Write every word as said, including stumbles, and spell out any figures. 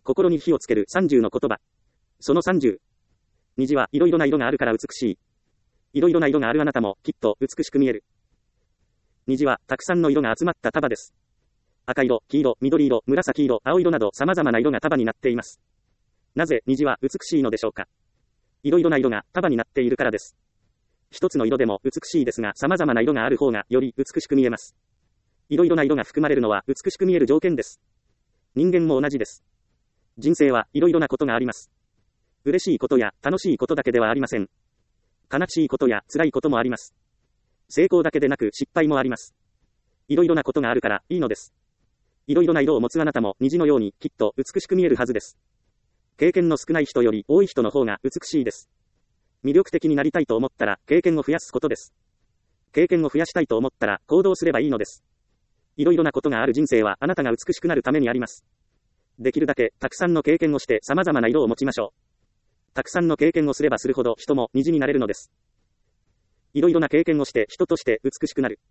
心に火をつけるさんじゅうの言葉。そのさんじゅう。虹はいろいろな色があるから美しい。いろいろな色があるあなたもきっと美しく見える。虹はたくさんの色が集まった束です。赤色、黄色、緑色、紫色、青色など様々な色が束になっています。なぜ虹は美しいのでしょうか。いろいろな色が束になっているからです。一つの色でも美しいですが、様々な色がある方がより美しく見えます。いろいろな色が含まれるのは美しく見える条件です。人間も同じです。人生はいろいろなことがあります。嬉しいことや楽しいことだけではありません。悲しいことや辛いこともあります。成功だけでなく失敗もあります。いろいろなことがあるからいいのです。いろいろな色を持つあなたも虹のようにきっと美しく見えるはずです。経験の少ない人より多い人の方が美しいです。魅力的になりたいと思ったら経験を増やすことです。経験を増やしたいと思ったら行動すればいいのです。いろいろなことがある人生はあなたが美しくなるためにあります。できるだけたくさんの経験をして様々な色を持ちましょう。たくさんの経験をすればするほど人も虹になれるのです。いろいろな経験をして人として美しくなる。